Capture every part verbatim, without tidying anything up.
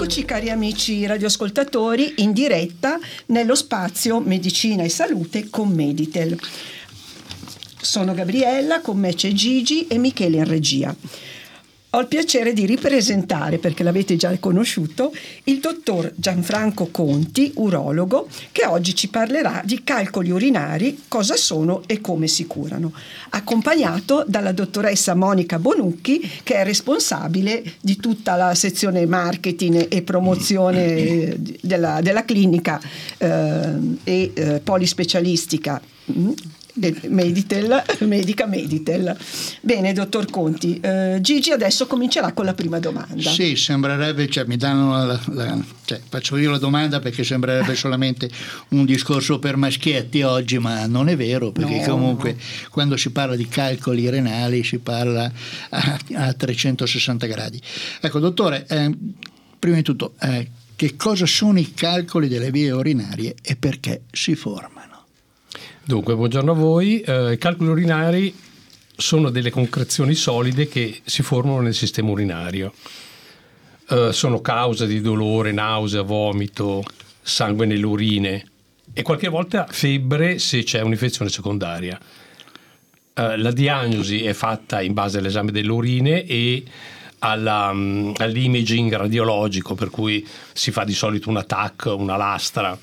Eccoci cari amici radioascoltatori in diretta nello spazio Medicina e Salute con Meditel. Sono Gabriella, con me c'è Gigi e Michele in regia. Ho il piacere di ripresentare, perché l'avete già conosciuto, il dottor Gianfranco Conti, urologo, che oggi ci parlerà di calcoli urinari, cosa sono e come si curano, accompagnato dalla dottoressa Monica Bonucchi, che è responsabile di tutta la sezione marketing e promozione della, della clinica eh, e eh, polispecialistica Meditel, Medica Meditel. Bene, dottor Conti, eh, Gigi adesso comincerà con la prima domanda. Sì, sembrerebbe, cioè mi danno la, la, cioè, faccio io la domanda perché sembrerebbe solamente un discorso per maschietti oggi, ma non è vero, perché no, comunque no. Quando si parla di calcoli renali si parla a, a trecentosessanta gradi. Ecco, dottore, eh, prima di tutto, eh, che cosa sono i calcoli delle vie urinarie e perché si formano? Dunque, buongiorno a voi. Eh, I calcoli urinari sono delle concrezioni solide che si formano nel sistema urinario. Eh, sono causa di dolore, nausea, vomito, sangue nelle urine e qualche volta febbre se c'è un'infezione secondaria. Eh, la diagnosi è fatta in base all'esame delle urine e alla, um, all'imaging radiologico, per cui si fa di solito una T A C, una lastra,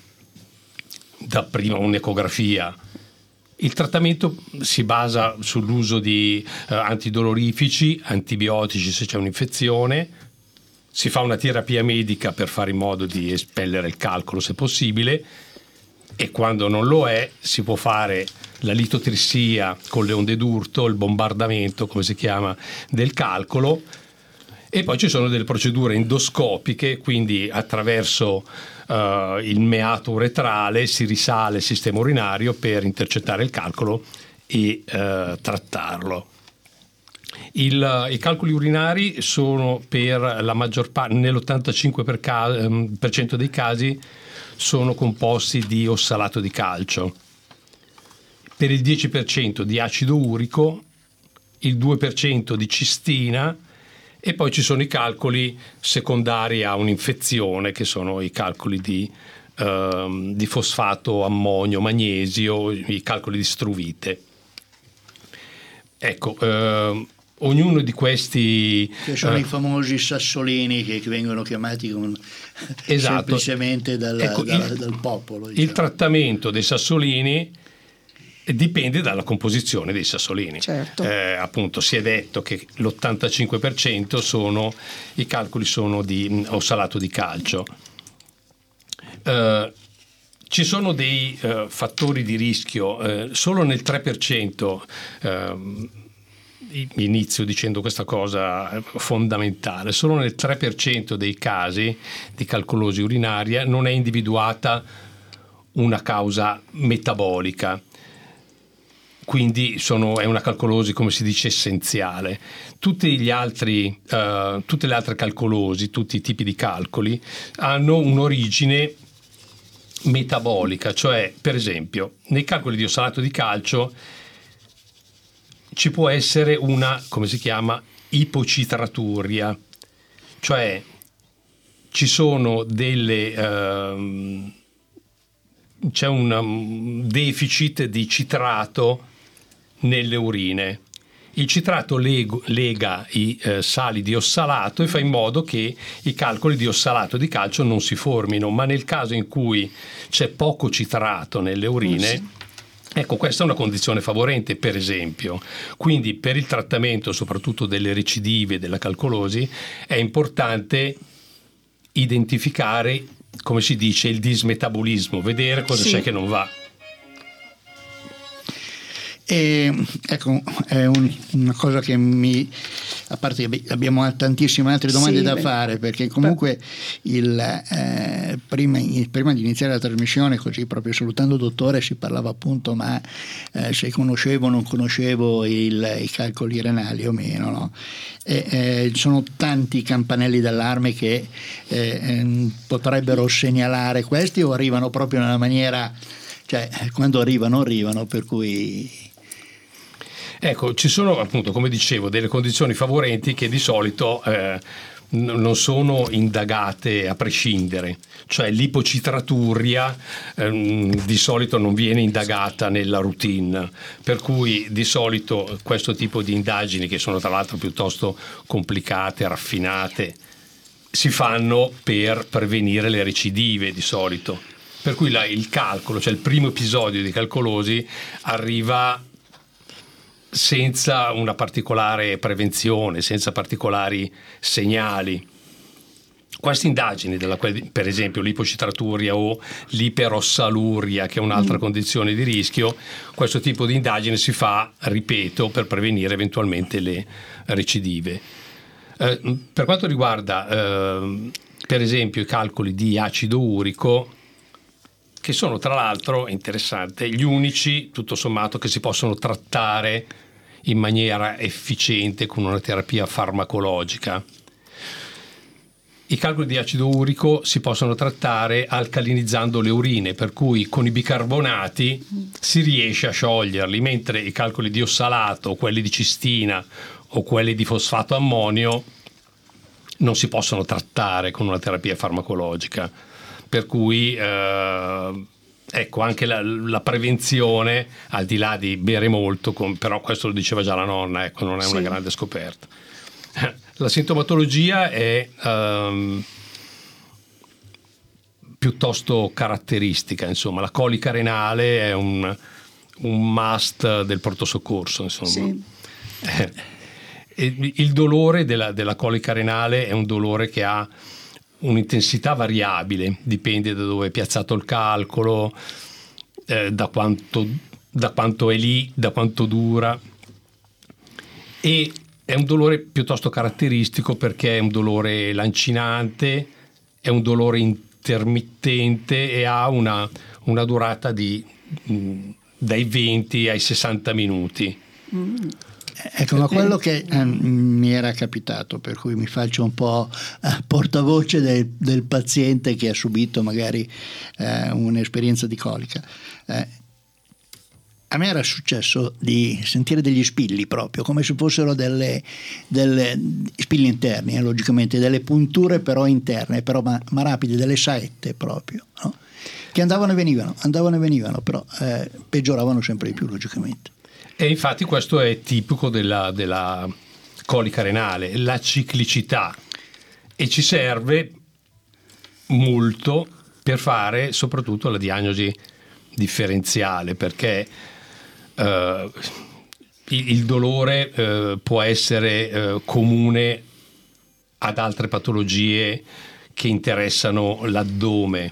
dapprima un'ecografia. Il trattamento si basa sull'uso di eh, antidolorifici, antibiotici se c'è un'infezione, si fa una terapia medica per fare in modo di espellere il calcolo se possibile e quando non lo è si può fare la litotrissia con le onde d'urto, il bombardamento come si chiama del calcolo e poi ci sono delle procedure endoscopiche, quindi attraverso Uh, il meato uretrale si risale il sistema urinario per intercettare il calcolo e uh, trattarlo. Il, uh, I calcoli urinari sono per la maggior parte, nell'ottantacinque per cento dei casi, sono composti di ossalato di calcio, per il dieci per cento di acido urico, il due per cento di cistina. E poi ci sono i calcoli secondari a un'infezione, che sono i calcoli di, uh, di fosfato, ammonio, magnesio, i calcoli di struvite. Ecco, uh, ognuno di questi... Che sono uh, i famosi sassolini che vengono chiamati con, esatto. semplicemente dal, ecco, dal, il, dal popolo. Diciamo. Il trattamento dei sassolini dipende dalla composizione dei sassolini. Certo. Eh, appunto si è detto che l'ottantacinque per cento sono i calcoli sono di ossalato di calcio. Eh, ci sono dei eh, fattori di rischio, eh, solo nel tre per cento, eh, inizio dicendo questa cosa fondamentale, solo nel tre per cento dei casi di calcolosi urinaria non è individuata una causa metabolica. Quindi sono, è una calcolosi, come si dice, essenziale. Tutti gli altri, uh, tutte le altre calcolosi, tutti i tipi di calcoli, hanno un'origine metabolica, cioè, per esempio, nei calcoli di ossalato di calcio ci può essere una, come si chiama, ipocitraturia, cioè ci sono delle... Uh, c'è un deficit di citrato nelle urine. Il citrato leg- lega i eh, sali di ossalato e fa in modo che i calcoli di ossalato di calcio non si formino, ma nel caso in cui c'è poco citrato nelle urine, sì. Ecco, questa è una condizione favorente, per esempio. Quindi per il trattamento soprattutto delle recidive, della calcolosi, è importante identificare, come si dice, il dismetabolismo, vedere cosa sì. c'è che non va. E, ecco, è un, una cosa che mi, a parte che abbiamo tantissime altre domande sì, da beh. fare, perché comunque il, eh, prima, prima di iniziare la trasmissione, così proprio salutando il dottore, si parlava appunto ma eh, se conoscevo o non conoscevo il, i calcoli renali o meno, no? E, eh, sono tanti campanelli d'allarme che eh, potrebbero segnalare questi, o arrivano proprio nella maniera, cioè quando arrivano arrivano, per cui... Ecco, ci sono appunto, come dicevo, delle condizioni favorenti che di solito eh, non sono indagate a prescindere, cioè l'ipocitraturia ehm, di solito non viene indagata nella routine, per cui di solito questo tipo di indagini, che sono tra l'altro piuttosto complicate, raffinate, si fanno per prevenire le recidive di solito, per cui la, il calcolo, cioè il primo episodio di calcolosi arriva senza una particolare prevenzione, senza particolari segnali. Queste indagini, della, per esempio l'ipocitraturia o l'iperossaluria, che è un'altra mm. condizione di rischio, questo tipo di indagine si fa, ripeto, per prevenire eventualmente le recidive. Eh, per quanto riguarda eh, per esempio i calcoli di acido urico, che sono tra l'altro, interessante, gli unici tutto sommato che si possono trattare in maniera efficiente con una terapia farmacologica. I calcoli di acido urico si possono trattare alcalinizzando le urine, per cui con i bicarbonati si riesce a scioglierli, mentre i calcoli di ossalato, quelli di cistina o quelli di fosfato ammonio non si possono trattare con una terapia farmacologica. Per cui eh, ecco, anche la, la prevenzione, al di là di bere molto, con, però questo lo diceva già la nonna, ecco, non è una sì. grande scoperta. La sintomatologia è um, piuttosto caratteristica, insomma, la colica renale è un, un must del pronto soccorso, insomma. Sì. Eh, il dolore della, della colica renale è un dolore che ha un'intensità variabile, dipende da dove è piazzato il calcolo, eh, da quanto, da quanto è lì, da quanto dura, e è un dolore piuttosto caratteristico perché è un dolore lancinante, è un dolore intermittente e ha una, una durata di mh, dai venti ai sessanta minuti. Mm. Ecco, ma quello che eh, mi era capitato, per cui mi faccio un po' eh, portavoce del, del paziente che ha subito magari eh, un'esperienza di colica. Eh, a me era successo di sentire degli spilli proprio, come se fossero delle, delle spilli interni, eh, logicamente, delle punture però interne, però ma, ma rapide, delle saette proprio, no? Che andavano e venivano, andavano e venivano, però eh, peggioravano sempre di più, logicamente. E infatti questo è tipico della, della colica renale, la ciclicità, e ci serve molto per fare soprattutto la diagnosi differenziale, perché eh, il, il dolore eh, può essere eh, comune ad altre patologie che interessano l'addome,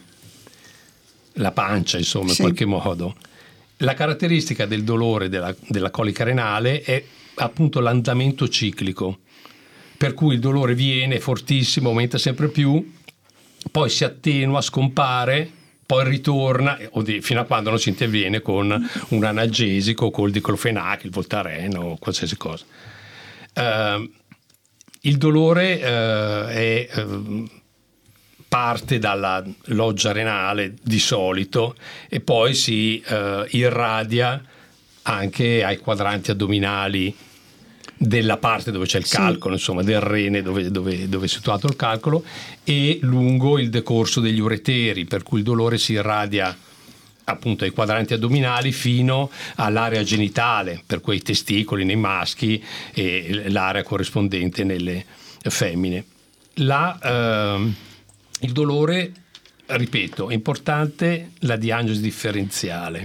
la pancia, insomma, sì. in qualche modo. La caratteristica del dolore della, della colica renale è appunto l'andamento ciclico, per cui il dolore viene fortissimo, aumenta sempre più, poi si attenua, scompare, poi ritorna, fino a quando non si interviene con un analgesico, col diclofenac, il Voltaren o qualsiasi cosa. Uh, il dolore uh, è... Uh, parte dalla loggia renale di solito e poi si eh, irradia anche ai quadranti addominali della parte dove c'è il calcolo, sì. insomma del rene dove, dove, dove è situato il calcolo, e lungo il decorso degli ureteri, per cui il dolore si irradia appunto ai quadranti addominali fino all'area genitale, per quei testicoli nei maschi e l'area corrispondente nelle femmine. La eh, Il dolore, ripeto, è importante la diagnosi differenziale,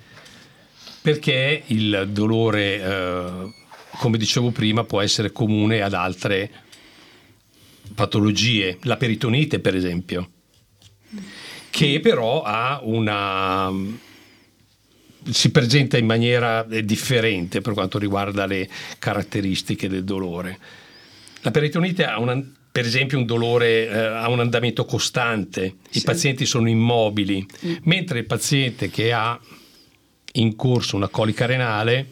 perché il dolore, eh, come dicevo prima, può essere comune ad altre patologie, la peritonite per esempio, che però ha una... si presenta in maniera differente per quanto riguarda le caratteristiche del dolore. La peritonite ha una... per esempio un dolore eh, ha un andamento costante, sì. i pazienti sono immobili, mm. mentre il paziente che ha in corso una colica renale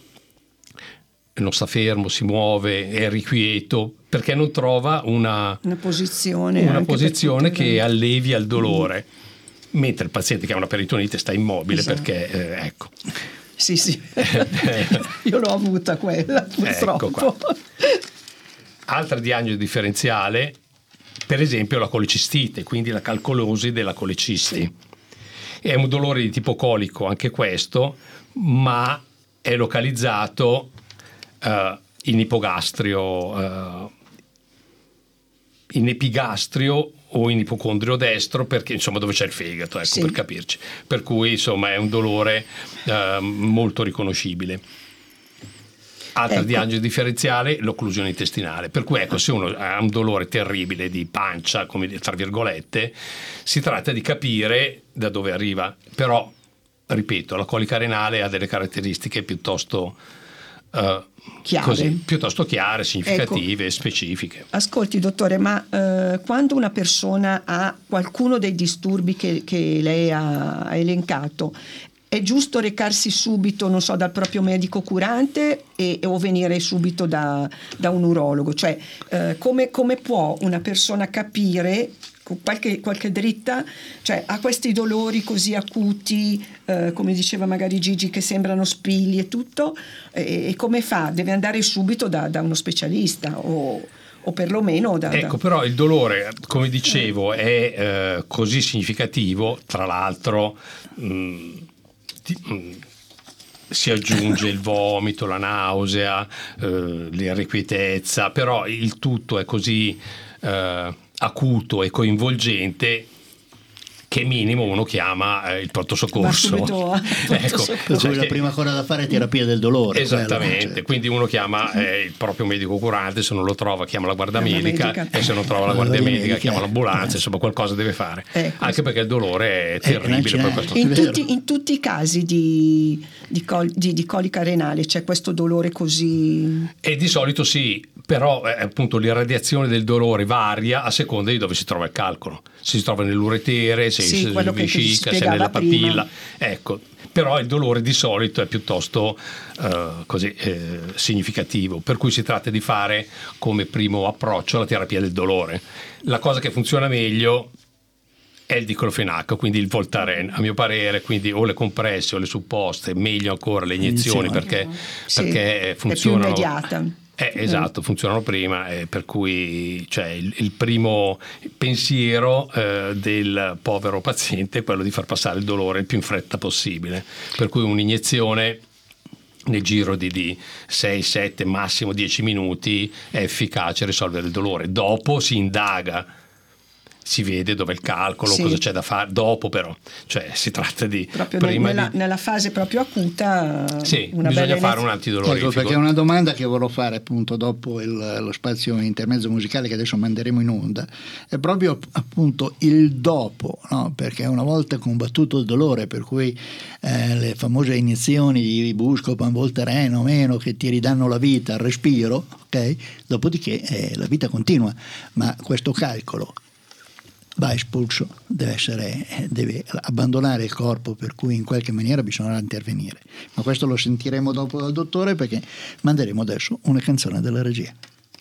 non sta fermo, si muove, è irrequieto, perché non trova una, una posizione, una posizione che le... allevia il dolore, mm. mentre il paziente che ha una peritonite sta immobile, esatto. perché eh, ecco. Sì, sì, io l'ho avuta quella, purtroppo. Ecco qua. Altra diagnosi differenziale per esempio la colecistite, quindi la calcolosi della colecisti. Sì. È un dolore di tipo colico anche questo, ma è localizzato uh, in ipogastrio, uh, in epigastrio o in ipocondrio destro, perché insomma dove c'è il fegato, ecco, sì. per capirci. Per cui insomma è un dolore uh, molto riconoscibile. Altra ecco. diagnosi differenziale, l'occlusione intestinale. Per cui ecco, se uno ha un dolore terribile di pancia, come tra virgolette, si tratta di capire da dove arriva. Però, ripeto, la colica renale ha delle caratteristiche piuttosto uh, chiare, così, piuttosto chiare, significative, ecco. specifiche. Ascolti, dottore, ma uh, quando una persona ha qualcuno dei disturbi che, che lei ha, ha elencato, è giusto recarsi subito, non so, dal proprio medico curante e, o venire subito da, da un urologo? Cioè, eh, come, come può una persona capire, con qualche, qualche dritta, cioè ha questi dolori così acuti, eh, come diceva magari Gigi, che sembrano spilli e tutto, e, e come fa? Deve andare subito da, da uno specialista o... o perlomeno da, ecco da... Però il dolore, come dicevo, è eh, così significativo, tra l'altro mh, si aggiunge il vomito, la nausea, eh, l'irrequietezza, però il tutto è così eh, acuto e coinvolgente che minimo uno chiama eh, il pronto soccorso. Ecco, cioè, la prima cosa da fare è terapia del dolore. Esattamente, quello, quindi uno chiama eh, il proprio medico curante, se non lo trova chiama la guardia medica, medica e se non trova la guardia medica, medica chiama l'ambulanza, eh. insomma qualcosa deve fare, eh, anche perché il dolore è terribile. Eh, questo. In, tutti, in tutti i casi di, di, col, di, di colica renale c'è questo dolore così? E di solito sì, però eh, appunto l'irradiazione del dolore varia a seconda di dove si trova il calcolo. Se si trova nell'uretere, se sì, si vescica, se nella papilla, prima. Ecco. Però il dolore di solito è piuttosto uh, così eh, significativo, per cui si tratta di fare come primo approccio la terapia del dolore. La cosa che funziona meglio è il diclofenac, quindi il Voltaren, a mio parere, quindi o le compresse o le supposte, meglio ancora le iniezioni, perché, sì, perché funzionano. È più immediata. Eh, esatto, funzionano prima, eh, per cui cioè, il, il primo pensiero eh, del povero paziente è quello di far passare il dolore il più in fretta possibile, per cui un'iniezione nel giro di, di sei, sette, massimo dieci minuti è efficace a risolvere il dolore. Dopo si indaga, si vede dove è il calcolo, sì. cosa c'è da fare dopo, però cioè si tratta di proprio prima nella, di... nella fase proprio acuta, sì, una bisogna bella fare un antidolorifico. Ecco, perché è una domanda che volevo fare appunto dopo il, lo spazio intermezzo musicale che adesso manderemo in onda, è proprio appunto il dopo, no? Perché una volta combattuto il dolore, per cui eh, le famose iniezioni di Buscopan, Voltaren o meno che ti ridanno la vita, il respiro, ok? Dopodiché eh, la vita continua, ma questo calcolo va espulso, deve essere, deve abbandonare il corpo, per cui in qualche maniera bisognerà intervenire. Ma questo lo sentiremo dopo dal dottore, perché manderemo adesso una canzone della regia.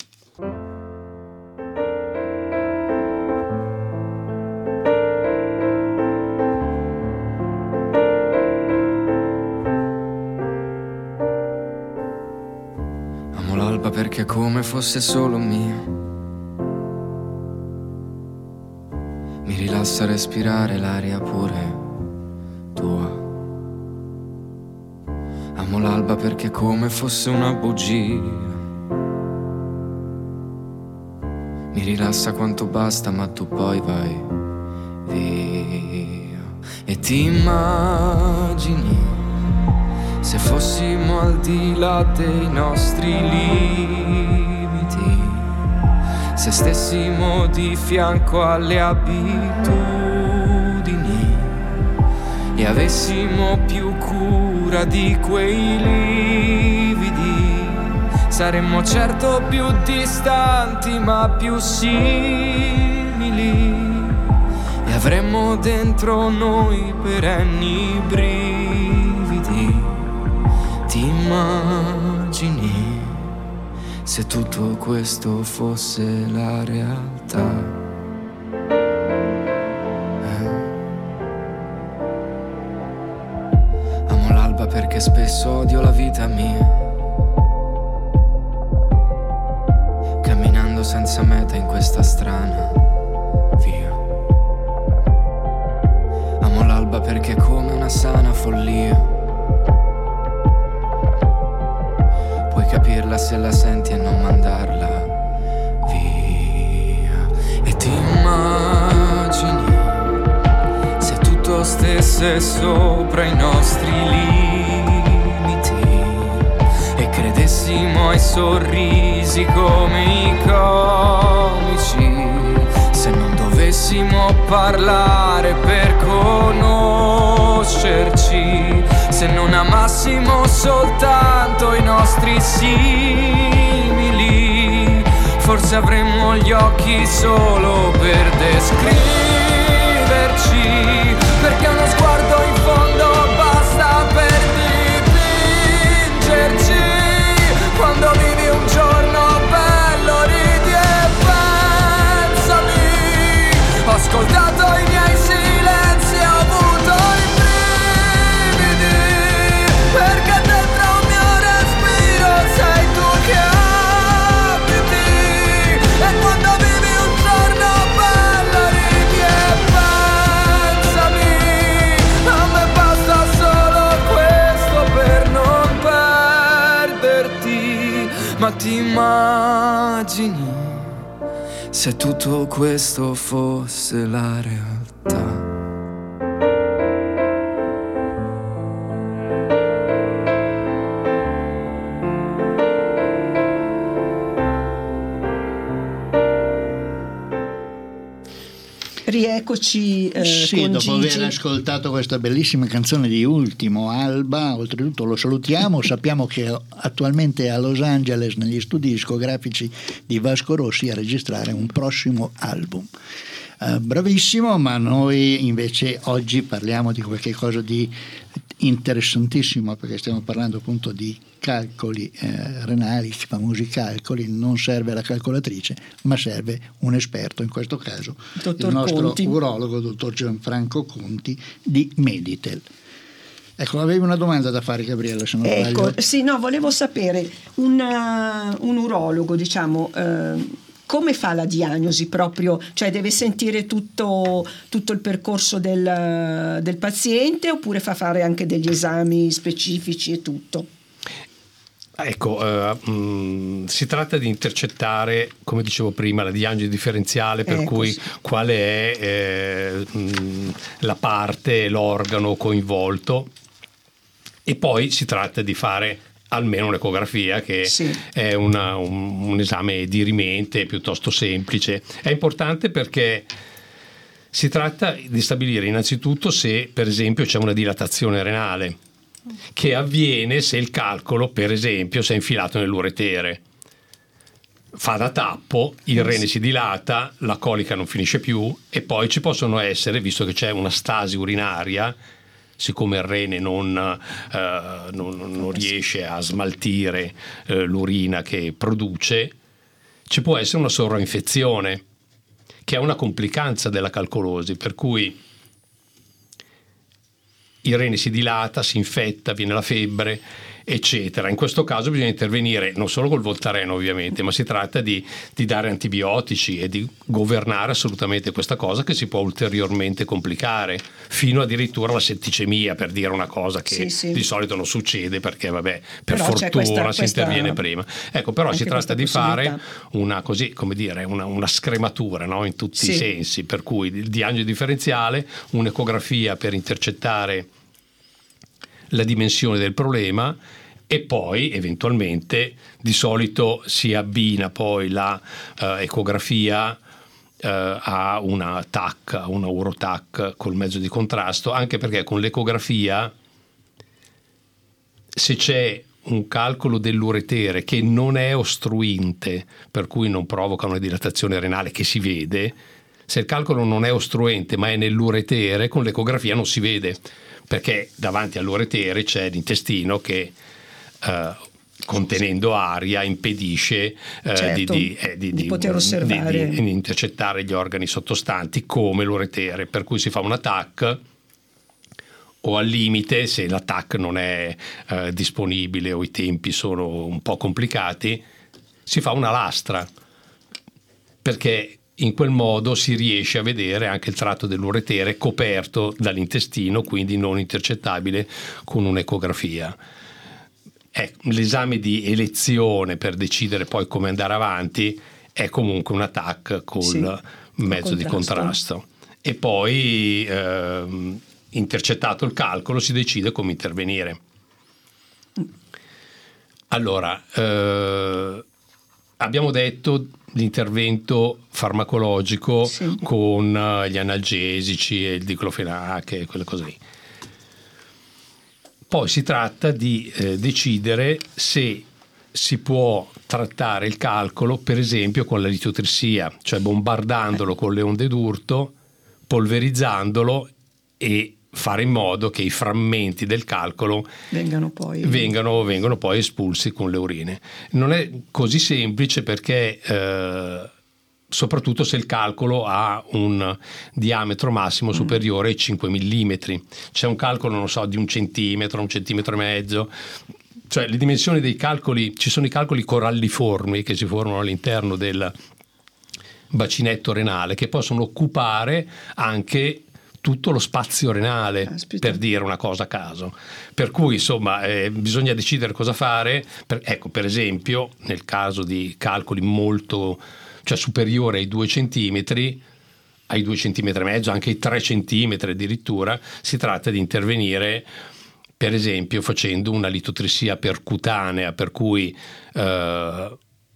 Amo l'alba perché è come fosse solo mia. Mi rilassa respirare l'aria pure tua. Amo l'alba perché è come fosse una bugia. Mi rilassa quanto basta, ma tu poi vai via. E ti immagini se fossimo al di là dei nostri limiti, se stessimo di fianco alle abitudini e avessimo più cura di quei lividi, saremmo certo più distanti ma più simili, e avremmo dentro noi perenni brividi. Ti immagini se tutto questo fosse la realtà? Eh. Amo l'alba perché spesso odio la vita mia, camminando senza meta in questa strana capirla se la senti e non mandarla via. E ti immagini se tutto stesse sopra i nostri limiti e credessimo ai sorrisi come i comici, se non dovessimo parlare per conoscerci, se non amassimo soltanto i nostri simili, forse avremmo gli occhi solo per descriverci, perché uno sguardo in fondo basta per dipingerci. Quando vivi un giorno bello ridi e pensami, ho ascoltato i miei silenzi e ho avuto i brividi, perché dentro un mio respiro sei tu che abiti. E quando vivi un giorno bello ridi e pensami, a me basta solo questo per non perderti. Ma ti immagini se tutto questo fosse la realtà? Rieccoci eh, sì, con dopo Gigi. aver ascoltato questa bellissima canzone di Ultimo, Alba, oltretutto lo salutiamo, sappiamo che attualmente è a Los Angeles negli studi discografici di Vasco Rossi a registrare un prossimo album. Uh, bravissimo, ma noi invece oggi parliamo di qualche cosa di interessantissimo, perché stiamo parlando appunto di calcoli eh, renali, i famosi calcoli. Non serve la calcolatrice, ma serve un esperto, in questo caso dottor il nostro Conti. urologo, dottor Gianfranco Conti di Meditel. Ecco, avevi una domanda da fare, Gabriella, se non ecco, sbaglio. Sì, no, volevo sapere, una, un urologo, diciamo, eh, come fa la diagnosi proprio? Cioè deve sentire tutto, tutto il percorso del, del paziente, oppure fa fare anche degli esami specifici e tutto? Ecco, eh, mh, si tratta di intercettare, come dicevo prima, la diagnosi differenziale, per ecco, cui sì. quale è eh, mh, la parte, l'organo coinvolto, e poi si tratta di fare almeno un'ecografia, che sì. è una, un, un esame dirimente piuttosto semplice. È importante perché si tratta di stabilire innanzitutto se, per esempio, c'è una dilatazione renale, che avviene se il calcolo, per esempio, si è infilato nell'uretere. Fa da tappo, il rene si dilata, la colica non finisce più, e poi ci possono essere, visto che c'è una stasi urinaria, siccome il rene non, eh, non, non riesce a smaltire eh, l'urina che produce, ci può essere una sovrainfezione, che è una complicanza della calcolosi, per cui il rene si dilata, si infetta, viene la febbre, eccetera. In questo caso bisogna intervenire non solo col Voltaren, ovviamente, ma si tratta di, di dare antibiotici e di governare assolutamente questa cosa, che si può ulteriormente complicare, fino addirittura la setticemia, per dire una cosa che sì, sì. di solito non succede, perché vabbè, per però fortuna questa, si questa, interviene prima. Ecco, però si tratta di fare una, così, come dire, una, una scrematura, no? In tutti sì. i sensi, per cui il diagnosi differenziale, un'ecografia per intercettare la dimensione del problema, e poi eventualmente di solito si abbina poi la uh, ecografia uh, a una T A C, a una Urotac col mezzo di contrasto, anche perché con l'ecografia, se c'è un calcolo dell'uretere che non è ostruente, per cui non provoca una dilatazione renale che si vede, se il calcolo non è ostruente ma è nell'uretere, con l'ecografia non si vede, perché davanti all'uretere c'è l'intestino che Uh, contenendo aria impedisce uh, certo, di, di, eh, di, di poter osservare, di, di, di intercettare gli organi sottostanti come l'uretere, per cui si fa una T A C, o al limite, se la T A C non è uh, disponibile o i tempi sono un po' complicati, si fa una lastra, perché in quel modo si riesce a vedere anche il tratto dell'uretere coperto dall'intestino, quindi non intercettabile con un'ecografia. eh, l'esame di elezione per decidere poi come andare avanti è comunque un attacco col sì, mezzo di contrasto. E poi eh, intercettato il calcolo si decide come intervenire. Allora, eh, abbiamo detto l'intervento farmacologico sì. con gli analgesici e il diclofenac e quelle cose lì. Poi si tratta di eh, decidere se si può trattare il calcolo, per esempio, con la litotrissia, cioè bombardandolo con le onde d'urto, polverizzandolo e fare in modo che i frammenti del calcolo vengano poi, vengano, vengano poi espulsi con le urine. Non è così semplice perché eh, soprattutto se il calcolo ha un diametro massimo superiore ai cinque millimetri. C'è un calcolo, non so, di un centimetro, un centimetro e mezzo. Cioè le dimensioni dei calcoli, ci sono i calcoli coralliformi che si formano all'interno del bacinetto renale che possono occupare anche tutto lo spazio renale, Aspetta. per dire una cosa a caso. Per cui insomma eh, bisogna decidere cosa fare. Per, ecco, per esempio, nel caso di calcoli molto, cioè superiori ai due centimetri, ai due centimetri e mezzo, anche ai tre centimetri addirittura, si tratta di intervenire, per esempio, facendo una litotrissia percutanea, per cui eh,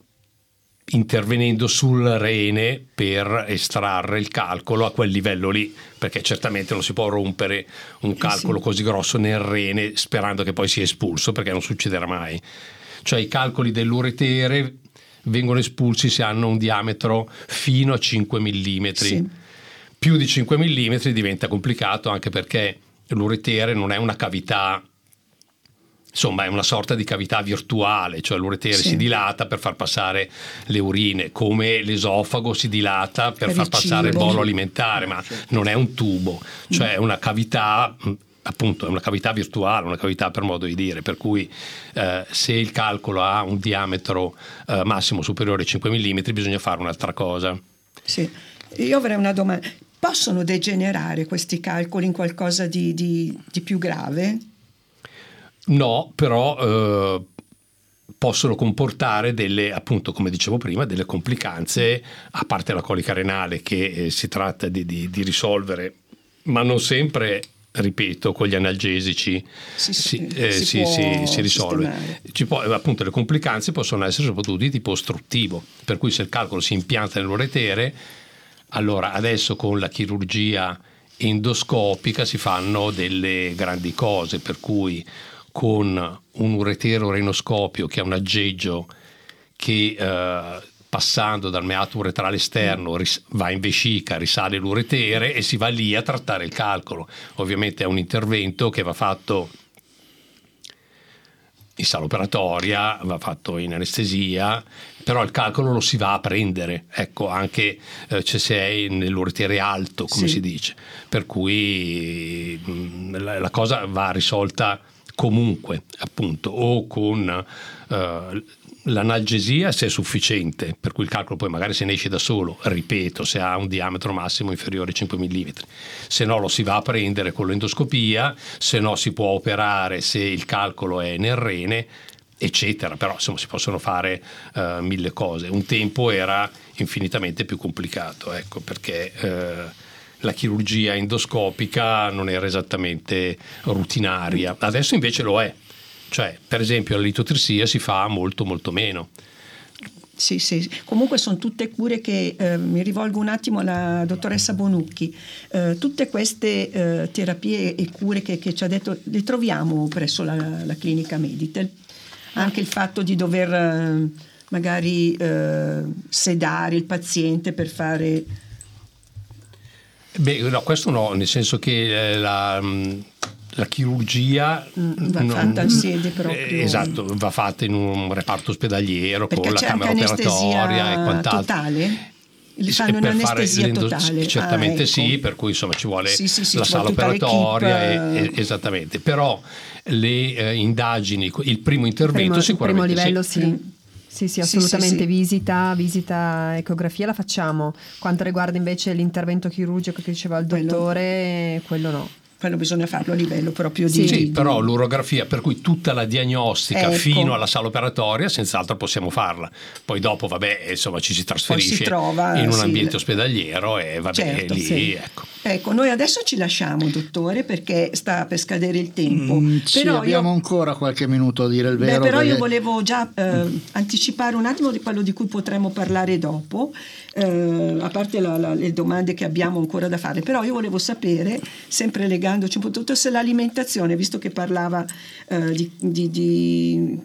intervenendo sul rene per estrarre il calcolo a quel livello lì, perché certamente non si può rompere un calcolo eh sì. così grosso nel rene sperando che poi sia espulso, perché non succederà mai. Cioè i calcoli dell'uretere vengono espulsi se hanno un diametro fino a cinque millimetri. Sì. Più di cinque millimetri diventa complicato, anche perché l'uretere non è una cavità, insomma è una sorta di cavità virtuale, cioè l'uretere sì. si dilata per far passare le urine, come l'esofago si dilata per, per far passare il bolo alimentare, ma non è un tubo, cioè è una cavità, appunto è una cavità virtuale, una cavità per modo di dire, per cui eh, se il calcolo ha un diametro eh, massimo superiore ai cinque millimetri bisogna fare un'altra cosa. Sì, io avrei una domanda: possono degenerare questi calcoli in qualcosa di, di, di più grave? No, però eh, possono comportare delle, appunto come dicevo prima, delle complicanze, a parte la colica renale che eh, si tratta di, di, di risolvere, ma non sempre, ripeto, con gli analgesici si, si, eh, si, si, si, si risolve. Ci può, appunto le complicanze possono essere soprattutto di tipo ostruttivo, per cui se il calcolo si impianta nell'uretere, allora adesso con la chirurgia endoscopica si fanno delle grandi cose, per cui con un uretero renoscopio che è un aggeggio che eh, passando dal meato uretrale esterno ris- va in vescica, risale l'uretere e si va lì a trattare il calcolo. Ovviamente è un intervento che va fatto in sala operatoria, va fatto in anestesia, però il calcolo lo si va a prendere, ecco, anche eh, se sei nell'uretere alto, come sì. si dice, per cui mh, la, la cosa va risolta comunque, appunto, o con eh, l'analgesia se è sufficiente, per cui il calcolo poi magari se ne esce da solo, ripeto, se ha un diametro massimo inferiore ai cinque millimetri, se no lo si va a prendere con l'endoscopia, se no si può operare se il calcolo è nel rene, eccetera. Però insomma si possono fare uh, mille cose. Un tempo era infinitamente più complicato, ecco, perché uh, la chirurgia endoscopica non era esattamente rutinaria, adesso invece lo è. Cioè, per esempio, la litotrissia si fa molto molto meno. Sì, sì. Comunque sono tutte cure che eh, mi rivolgo un attimo alla dottoressa Bonucchi. Eh, tutte queste eh, terapie e cure che, che ci ha detto le troviamo presso la, la clinica Meditel. Anche il fatto di dover eh, magari eh, sedare il paziente per fare. Beh, no, questo no, nel senso che eh, la. La chirurgia mm, va non, fatta in sede proprio. Eh, esatto, va fatta in un reparto ospedaliero. Perché con la camera operatoria e quant'altro. Totale? Li fanno un'anestesia totale? Certamente ah, ecco. sì, per cui insomma ci vuole sì, sì, sì, la ci sala vuole operatoria e, e, esattamente. Però le eh, indagini, il primo intervento primo, sicuramente primo livello sì. sì. Mm. Sì, sì, assolutamente. Sì, sì, sì. Visita, visita, ecografia la facciamo. Quanto riguarda invece l'intervento chirurgico che diceva il dottore, quello, quello no. quello bisogna farlo a livello proprio sì, di... sì, di però l'urografia, per cui tutta la diagnostica ecco. fino alla sala operatoria senz'altro possiamo farla, poi dopo vabbè insomma ci si trasferisce si trova, in un sì, ambiente ospedaliero e vabbè certo, lì sì. ecco. Ecco, noi adesso ci lasciamo, dottore, perché sta per scadere il tempo. Mm, sì, però abbiamo io, ancora qualche minuto a dire il beh, vero. però perché... io volevo già eh, anticipare un attimo di quello di cui potremo parlare dopo, eh, a parte la, la, le domande che abbiamo ancora da fare. Però io volevo sapere, sempre legandoci un po' tutto, se l'alimentazione, visto che parlava eh, di, di, di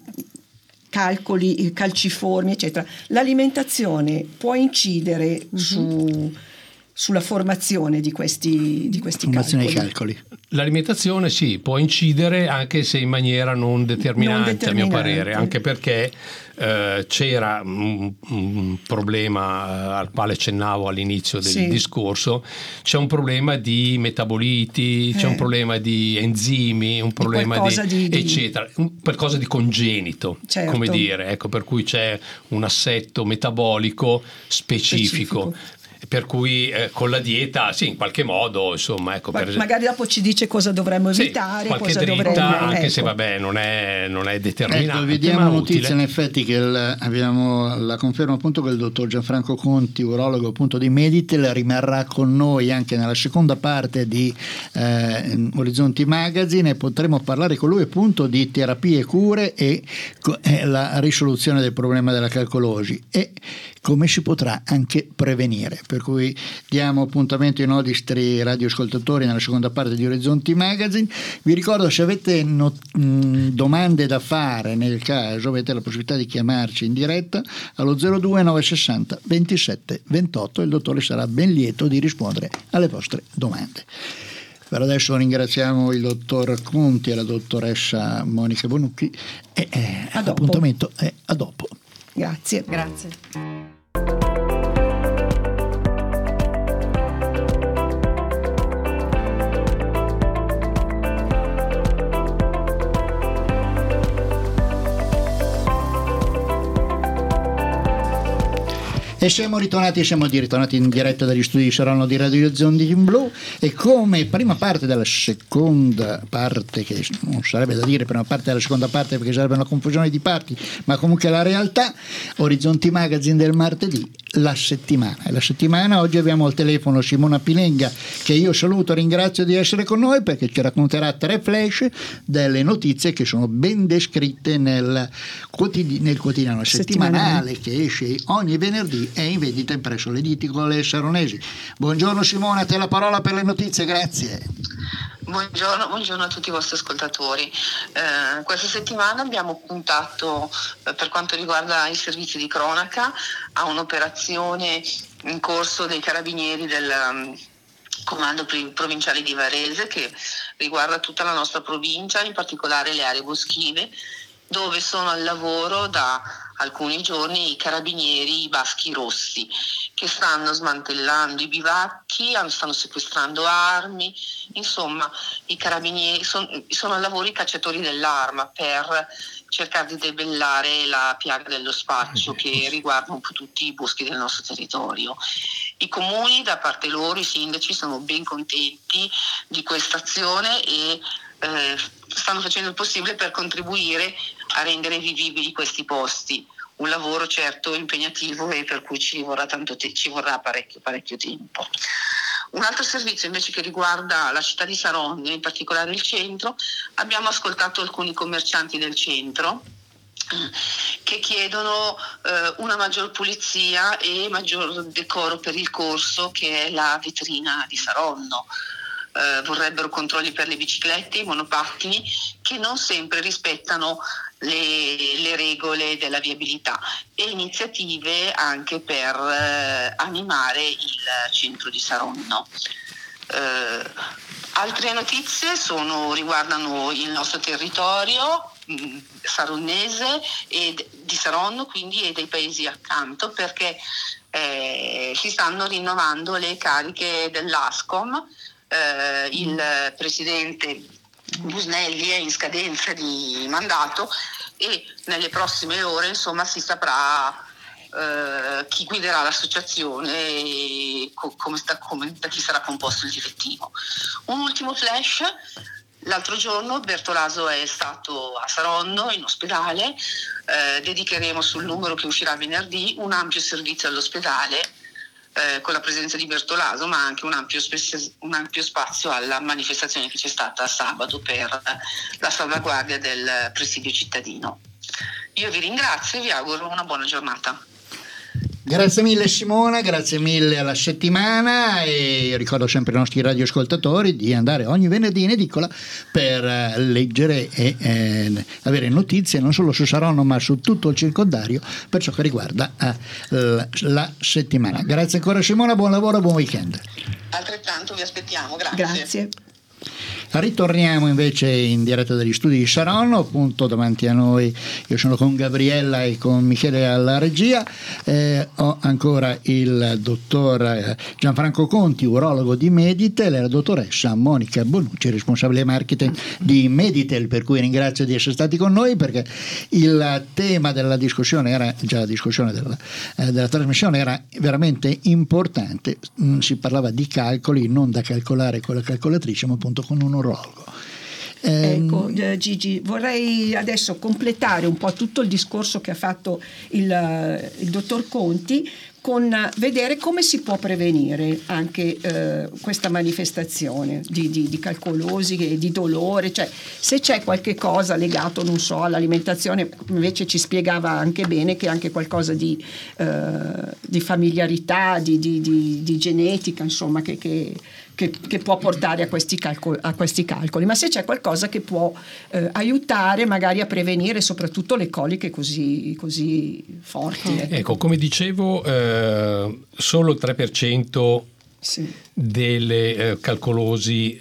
calcoli calciformi, eccetera, l'alimentazione può incidere mm-hmm. su... sulla formazione di questi, di questi formazione calcoli. Dei calcoli. L'alimentazione sì, può incidere anche se in maniera non determinante, non determinante. a mio parere, anche perché eh, c'era un, un problema eh, al quale accennavo all'inizio del sì. discorso, c'è un problema di metaboliti, eh. c'è un problema di enzimi, un problema di, di, di eccetera, un, qualcosa di congenito, certo. come dire, ecco, per cui c'è un assetto metabolico specifico. specifico. Per cui eh, con la dieta sì in qualche modo insomma ecco Ma, per... magari dopo ci dice cosa dovremmo evitare, sì, qualche cosa dritta, dovremmo anche ecco. se vabbè non è, non è determinante, ecco, vediamo notizia utile. in effetti che il, abbiamo la conferma appunto che il dottor Gianfranco Conti, urologo appunto di Meditel, rimarrà con noi anche nella seconda parte di eh, Orizzonti Magazine e potremo parlare con lui appunto di terapie, cure e eh, la risoluzione del problema della calcolosi e come si potrà anche prevenire. Per cui diamo appuntamento ai nostri radioascoltatori nella seconda parte di Orizzonti Magazine. Vi ricordo, se avete no, mh, domande da fare, nel caso avete la possibilità di chiamarci in diretta allo zero due nove sessanta ventisette ventotto, il dottore sarà ben lieto di rispondere alle vostre domande. Per adesso ringraziamo il dottor Conti e la dottoressa Monica Bonucchi e eh, l'appuntamento è a dopo. Grazie. Grazie. E siamo ritornati, siamo ritornati in diretta dagli studi di Saronno di Radio Orizzonti in Blu e come prima parte della seconda parte, che non sarebbe da dire prima parte della seconda parte perché sarebbe una confusione di parti, ma comunque la realtà, Orizzonti Magazine del martedì, la settimana. E la settimana oggi abbiamo al telefono Simona Pilenga, che io saluto e ringrazio di essere con noi perché ci racconterà tre flash delle notizie che sono ben descritte nel, quotidi- nel quotidiano settimanale, settimanale che esce ogni venerdì è in vendita impresso l'edicole saronesi. Buongiorno Simona, a te la parola per le notizie, grazie. Buongiorno, buongiorno a tutti i vostri ascoltatori. Eh, questa settimana abbiamo puntato eh, per quanto riguarda i servizi di cronaca a un'operazione in corso dei carabinieri del um, comando provinciale di Varese che riguarda tutta la nostra provincia, in particolare le aree boschive, dove sono al lavoro da alcuni giorni i carabinieri i Baschi Rossi, che stanno smantellando i bivacchi, stanno sequestrando armi, insomma i carabinieri sono, sono al lavoro i cacciatori dell'arma per cercare di debellare la piaga dello spaccio che riguarda un po' tutti i boschi del nostro territorio. I comuni, da parte loro, i sindaci sono ben contenti di questa azione e eh, stanno facendo il possibile per contribuire a rendere vivibili questi posti. Un lavoro certo impegnativo e per cui ci vorrà tanto te- ci vorrà parecchio parecchio tempo. Un altro servizio invece che riguarda la città di Saronno, in particolare il centro, abbiamo ascoltato alcuni commercianti del centro che chiedono eh, una maggior pulizia e maggior decoro per il corso che è la vetrina di Saronno. Eh, vorrebbero controlli per le biciclette, i monopattini, che non sempre rispettano le, le regole della viabilità, e iniziative anche per eh, animare il centro di Saronno. Eh, altre notizie sono, riguardano il nostro territorio mh, saronnese e di Saronno, quindi, e dei paesi accanto, perché eh, si stanno rinnovando le cariche dell'Ascom. Eh, il presidente Busnelli è in scadenza di mandato e nelle prossime ore insomma si saprà eh, chi guiderà l'associazione e co- come sta, come, da chi sarà composto il direttivo. Un ultimo flash: l'altro giorno Bertolaso è stato a Saronno in ospedale, eh, dedicheremo sul numero che uscirà venerdì un ampio servizio all'ospedale eh, con la presenza di Bertolaso, ma anche un ampio, spes- un ampio spazio alla manifestazione che c'è stata sabato per la salvaguardia del presidio cittadino. Io vi ringrazio e vi auguro una buona giornata. Grazie mille Simona, grazie mille alla settimana, e ricordo sempre ai nostri radioascoltatori di andare ogni venerdì in edicola per eh, leggere e eh, avere notizie non solo su Saronno ma su tutto il circondario per ciò che riguarda eh, la, la settimana. Grazie ancora Simona, buon lavoro, buon weekend. Altrettanto vi aspettiamo, grazie. Grazie. Ritorniamo invece in diretta dagli studi di Saronno, appunto davanti a noi io sono con Gabriella e con Michele alla regia, eh, ho ancora il dottor Gianfranco Conti, urologo di Meditel, e la dottoressa Monica Bonucci, responsabile marketing di Meditel, per cui ringrazio di essere stati con noi, perché il tema della discussione era già la discussione della, eh, della trasmissione era veramente importante. Mm, si parlava di calcoli non da calcolare con la calcolatrice ma appunto con un urologo. Ecco, eh, Gigi, vorrei adesso completare un po' tutto il discorso che ha fatto il, il dottor Conti con vedere come si può prevenire anche eh, questa manifestazione di, di, di calcolosi e di dolore, cioè se c'è qualche cosa legato, non so, all'alimentazione. Invece ci spiegava anche bene che anche qualcosa di, eh, di familiarità, di, di, di, di genetica, insomma, che, che Che, che può portare a questi, calcoli, a questi calcoli, ma se c'è qualcosa che può eh, aiutare magari a prevenire soprattutto le coliche così, così forti. Ecco. Ecco, come dicevo, eh, solo il tre per cento sì. delle eh, calcolosi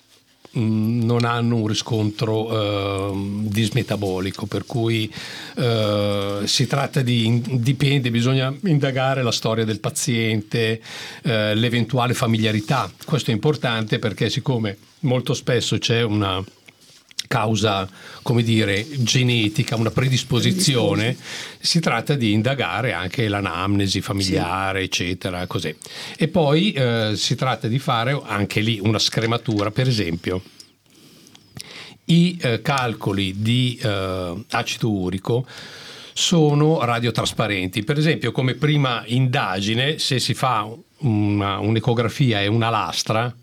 mh, non hanno un riscontro eh, dismetabolico, per cui eh, si tratta di, dipende, bisogna indagare la storia del paziente, eh, l'eventuale familiarità. Questo è importante perché siccome molto spesso c'è una causa, come dire, genetica, una predisposizione, si tratta di indagare anche l'anamnesi familiare, sì. eccetera, così. E poi eh, si tratta di fare anche lì una scrematura, per esempio i eh, calcoli di eh, acido urico sono radiotrasparenti. Per esempio, come prima indagine, se si fa una, un'ecografia e una lastra,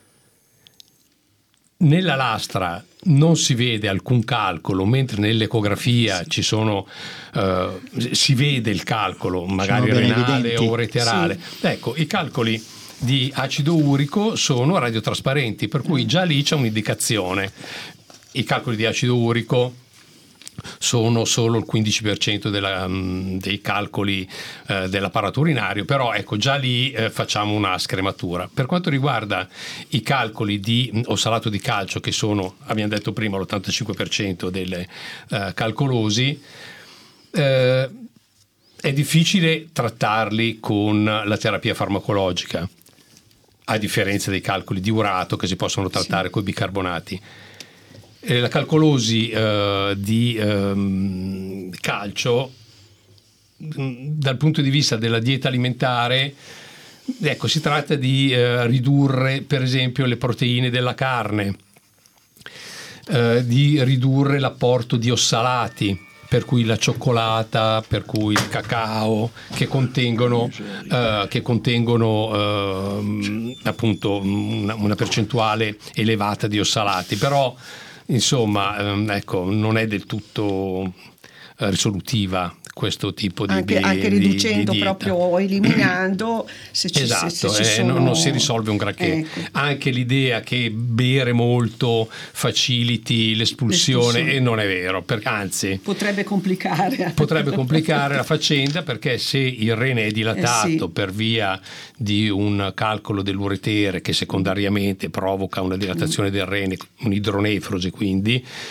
nella lastra non si vede alcun calcolo, mentre nell'ecografia ci sono eh, si vede il calcolo, magari renale o reterale. Sì. Ecco, i calcoli di acido urico sono radiotrasparenti, per cui già lì c'è un'indicazione. I calcoli di acido urico sono solo il quindici per cento della, dei calcoli eh, dell'apparato urinario, però ecco già lì eh, facciamo una scrematura. Per quanto riguarda i calcoli di ossalato di calcio, che sono, abbiamo detto prima, l'ottantacinque per cento delle eh, calcolosi, eh, è difficile trattarli con la terapia farmacologica, a differenza dei calcoli di urato che si possono trattare sì. con i bicarbonati. La calcolosi eh, di ehm, calcio, dal punto di vista della dieta alimentare, ecco, si tratta di eh, ridurre per esempio le proteine della carne, eh, di ridurre l'apporto di ossalati, per cui la cioccolata, per cui il cacao, che contengono, eh, che contengono eh, appunto una, una percentuale elevata di ossalati, però insomma, ehm, ecco, non è del tutto eh, risolutiva questo tipo di anche, di, anche riducendo di, di proprio o eliminando se ci, esatto, se, se eh, ci sono... non, non si risolve un granché. Ecco. Anche l'idea che bere molto faciliti l'espulsione, l'espulsione. E non è vero, perché anzi potrebbe complicare potrebbe complicare la faccenda, perché se il rene è dilatato eh sì. per via di un calcolo dell'uretere che secondariamente provoca una dilatazione mm. del rene, un'idronefrosi quindi,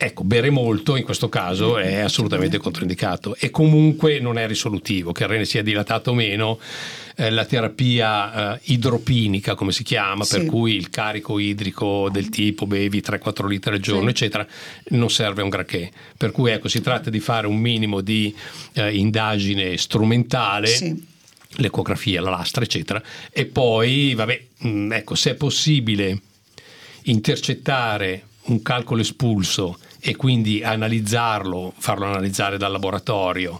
Ecco, bere molto in questo caso è assolutamente controindicato e comunque non è risolutivo, che il rene sia dilatato o meno. Eh, la terapia eh, idropinica, come si chiama, sì. per cui il carico idrico del tipo bevi tre quattro litri al giorno, sì. eccetera, non serve un granché. Per cui ecco, si tratta di fare un minimo di eh, indagine strumentale, sì. l'ecografia, la lastra, eccetera, e poi, vabbè, mh, ecco, se è possibile intercettare un calcolo espulso e quindi analizzarlo, farlo analizzare dal laboratorio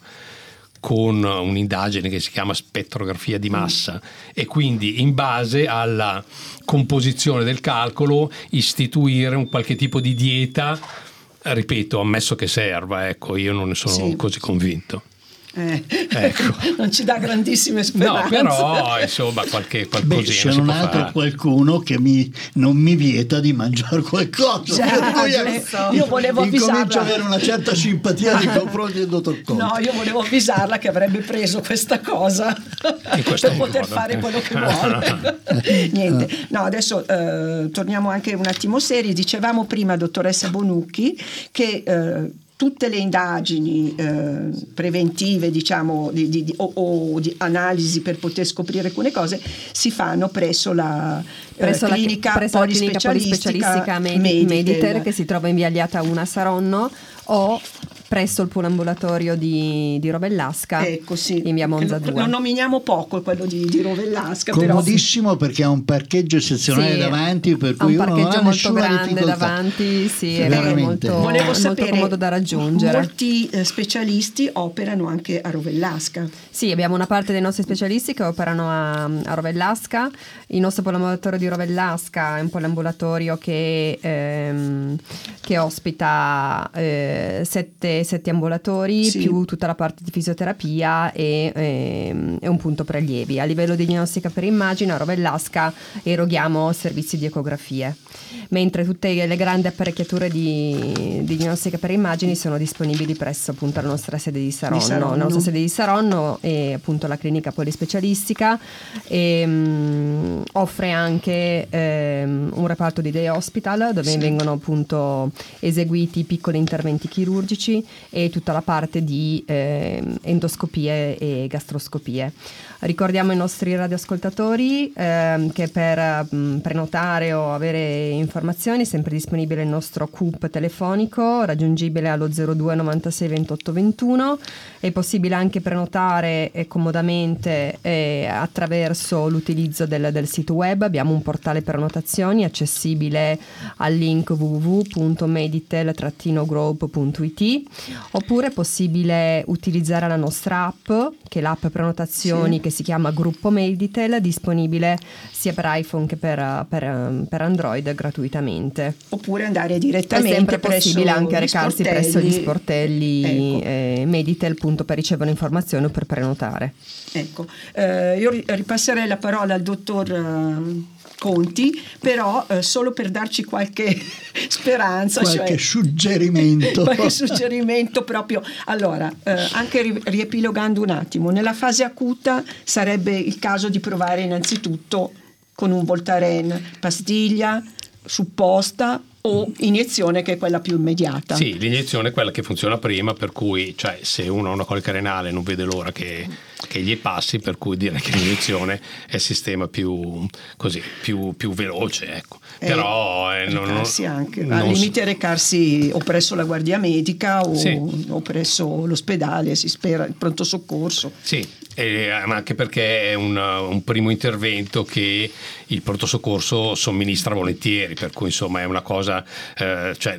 con un'indagine che si chiama spettrografia di massa mm. e quindi in base alla composizione del calcolo istituire un qualche tipo di dieta, ripeto, ammesso che serva, ecco, io non ne sono sì. così convinto. Eh, ecco. Non ci dà grandissime speranze. No, però insomma qualche qualcosina. C'è un altro fare. Qualcuno che mi, non mi vieta di mangiare qualcosa. Già, io, io volevo avvisarla. Comincio ad avere una certa simpatia nei confronti del dottor Conte. No, io volevo avvisarla che avrebbe preso questa cosa per poter modo. fare quello che vuole. Niente. No, adesso eh, torniamo anche un attimo seri. Dicevamo prima, dottoressa Bonucchi, che eh, tutte le indagini eh, preventive, diciamo, di, di, di, o, o di analisi per poter scoprire alcune cose si fanno presso la, presso eh, la clinica, presso polispecialistica, la clinica polispecialistica Mediter, Mediter, che si trova in via Aliata uno a Saronno, o presso il poolambulatorio di, di Rovellasca, ecco, sì. in via Monza due. Lo nominiamo poco quello di, di Rovellasca, comodissimo, però perché ha un parcheggio eccezionale, sì, davanti, per cui ha un parcheggio non ha molto grande difficoltà. Davanti, sì, è molto, volevo molto sapere, comodo da raggiungere. Molti eh, specialisti operano anche a Rovellasca. Sì, abbiamo una parte dei nostri specialisti che operano a, a Rovellasca. Il nostro poolambulatorio di Rovellasca è un poolambulatorio che, ehm, che ospita eh, sette sette ambulatori, sì, più tutta la parte di fisioterapia e, e, e un punto prelievi. A livello di diagnostica per immagine a Rovellasca eroghiamo servizi di ecografie, mentre tutte le grandi apparecchiature di, di diagnostica per immagini sono disponibili presso appunto la nostra sede di Saronno, di Saronno. La nostra sede di Saronno e appunto la clinica polispecialistica e, um, offre anche um, un reparto di day hospital dove, sì, vengono appunto eseguiti piccoli interventi chirurgici e tutta la parte di eh, endoscopie e gastroscopie. Ricordiamo ai nostri radioascoltatori eh, che per mh, prenotare o avere informazioni è sempre disponibile il nostro C U P telefonico raggiungibile allo zero due novantasei ventotto ventuno. È possibile anche prenotare eh, comodamente eh, attraverso l'utilizzo del, del sito web. Abbiamo un portale prenotazioni accessibile al link w w w punto meditel group punto i t, oppure è possibile utilizzare la nostra app, che è l'app prenotazioni, sì, che si chiama Gruppo Meditel, disponibile sia per iPhone che per, per, per Android gratuitamente. Oppure andare direttamente. È sempre possibile anche recarsi sportelli. presso gli sportelli, ecco, eh, Meditel appunto per ricevere informazioni o per prenotare. Ecco, eh, io ripasserei la parola al dottor uh, Conti, però eh, solo per darci qualche speranza, qualche cioè, suggerimento qualche suggerimento proprio. Allora, eh, anche ri- riepilogando un attimo, nella fase acuta sarebbe il caso di provare innanzitutto con un Voltaren pastiglia supposta o iniezione, che è quella più immediata. Sì, l'iniezione è quella che funziona prima, per cui, cioè, se uno ha una colica renale non vede l'ora che, che gli passi, per cui direi che l'iniezione è il sistema più così più, più veloce, ecco. Eh, Però eh, non, recarsi anche al limite recarsi o presso la guardia medica o, sì, o presso l'ospedale, si spera, il pronto soccorso. Sì, eh, ma anche perché è un, un primo intervento che il pronto soccorso somministra volentieri, per cui insomma è una cosa eh, cioè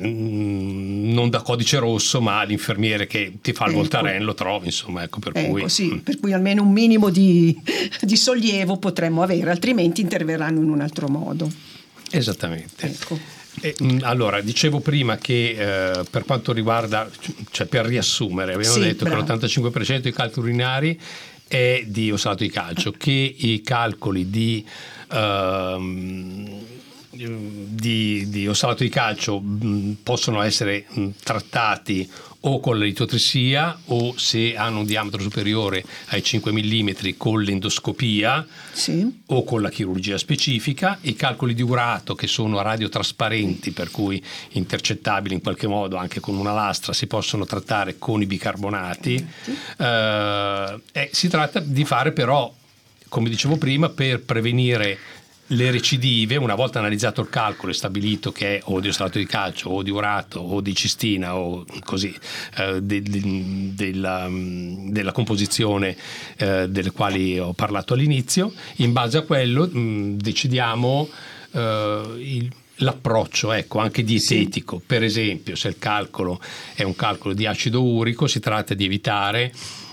mh, non da codice rosso, ma l'infermiere che ti fa il, ecco, Voltaren lo trovi, insomma, ecco, per ecco, cui sì, mh. per cui almeno un minimo di, di sollievo potremmo avere, altrimenti interverranno in un altro modo. Esattamente. Ecco. E, mh, allora, dicevo prima che eh, per quanto riguarda, cioè per riassumere, abbiamo, sì, detto bravo, che l'ottantacinque per cento dei calcoli urinari è di ossalato di calcio, che i calcoli di ehm, di, di ossalato di calcio mh, possono essere mh, trattati o con la litotrissia o, se hanno un diametro superiore ai cinque millimetri, con l'endoscopia, sì, o con la chirurgia specifica. I calcoli di urato, che sono radiotrasparenti, per cui intercettabili in qualche modo anche con una lastra, si possono trattare con i bicarbonati. Eh, eh, si tratta di fare però, come dicevo prima, per prevenire le recidive. Una volta analizzato il calcolo e stabilito che è o di ossalato di calcio o di urato o di cistina o così eh, de, de, della, della composizione eh, delle quali ho parlato all'inizio, in base a quello mh, decidiamo eh, il l'approccio, ecco, anche dietetico. Sì. Per esempio, se il calcolo è un calcolo di acido urico, si tratta di evitare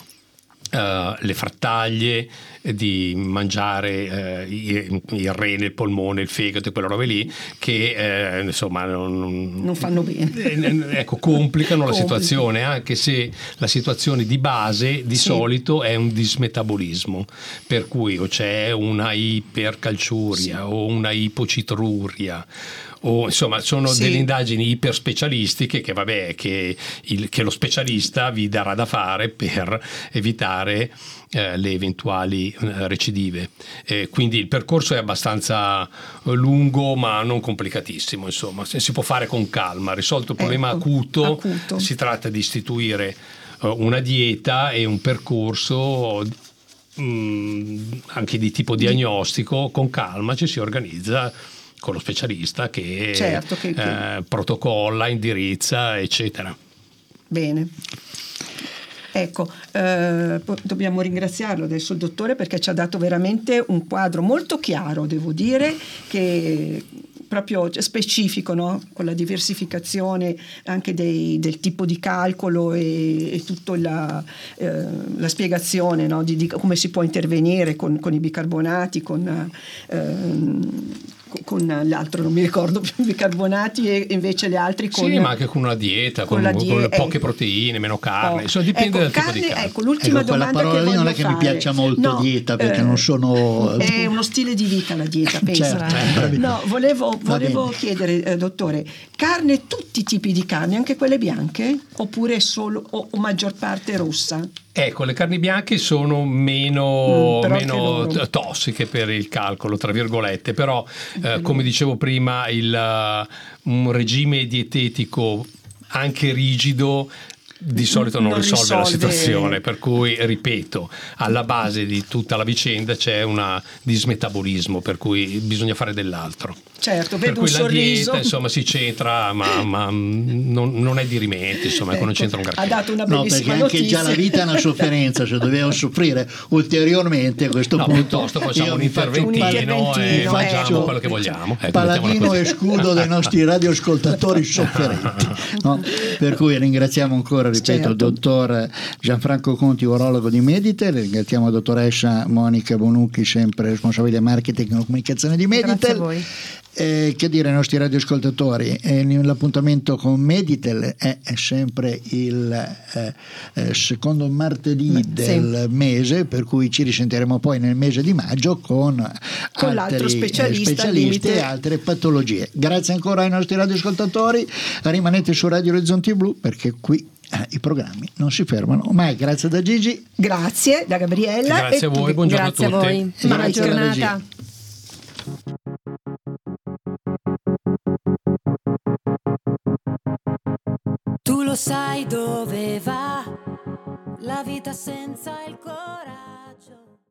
Uh, le frattaglie, di mangiare uh, il, il rene, il polmone, il fegato e quelle robe lì che uh, insomma non, non fanno bene, eh, ecco, complicano la situazione, anche se la situazione di base di sì. solito è un dismetabolismo, per cui o c'è una ipercalciuria sì. o una ipocitruria, o insomma sono sì. delle indagini iperspecialistiche che vabbè che, il, che lo specialista vi darà da fare per evitare eh, le eventuali eh, recidive. Eh, quindi il percorso è abbastanza lungo ma non complicatissimo, insomma si può fare con calma. Risolto il problema ecco, acuto, acuto, si tratta di istituire uh, una dieta e un percorso mh, anche di tipo diagnostico. Con calma ci si organizza con lo specialista che, certo, che, che... Eh, protocolla, indirizza, eccetera. Bene. Ecco, eh, dobbiamo ringraziarlo adesso il dottore, perché ci ha dato veramente un quadro molto chiaro, devo dire, che proprio specifico, no? Con la diversificazione anche dei, del tipo di calcolo e, e tutta la, eh, la spiegazione, no? di, di come si può intervenire con, con i bicarbonati, con, eh, con l'altro non mi ricordo più, i bicarbonati, e invece gli altri con sì, ma anche con una dieta, con, con, die- con poche ecco. proteine, meno carne, oh. insomma dipende ecco, dal carne, tipo di carne. Ecco, l'ultima ecco, domanda quella parola che lì non è che fare. mi piaccia molto no, dieta, perché eh, non sono è uno stile di vita la dieta, pensa. Certo. No, volevo, volevo chiedere eh, dottore, carne, tutti i tipi di carne, anche quelle bianche, oppure solo o, o maggior parte rossa? Ecco, le carni bianche sono meno, mm, meno tossiche per il calcolo, tra virgolette, però eh, come dicevo prima, il, uh, un regime dietetico anche rigido di solito non, non risolve, risolve la situazione, per cui ripeto, alla base di tutta la vicenda c'è un dismetabolismo, per cui bisogna fare dell'altro. Certo, per vedo cui un la sorriso. dieta insomma si centra, ma, ma non, non è dirimente, insomma, ecco, non c'entra un granché. Ha dato una no, bellissima perché anche notizia. già la vita è una sofferenza, se dovevo soffrire ulteriormente a questo no, punto piuttosto facciamo un interventino, un interventino e mangiamo ecco. quello che vogliamo, ecco, paladino e scudo dei nostri radioascoltatori sofferenti, no? Per cui ringraziamo ancora, ripeto, certo. il dottor Gianfranco Conti, urologo di Meditel, ringraziamo la dottoressa Monica Bonucchi, sempre responsabile marketing e comunicazione di Meditel. Grazie a voi. Eh, che dire ai nostri radioascoltatori, eh, l'appuntamento con Meditel è, è sempre il eh, eh, secondo martedì del sì. mese, per cui ci risentiremo poi nel mese di maggio con, con altri specialista, eh, specialisti e altre patologie. Grazie ancora ai nostri radioascoltatori, rimanete su Radio Orizzonti Blu, perché qui eh, i programmi non si fermano mai. Grazie da Gigi, grazie da Gabriella, grazie e a voi, buongiorno grazie a tutti. A voi. Buona giornata. Tu lo sai dove va la vita senza il coraggio.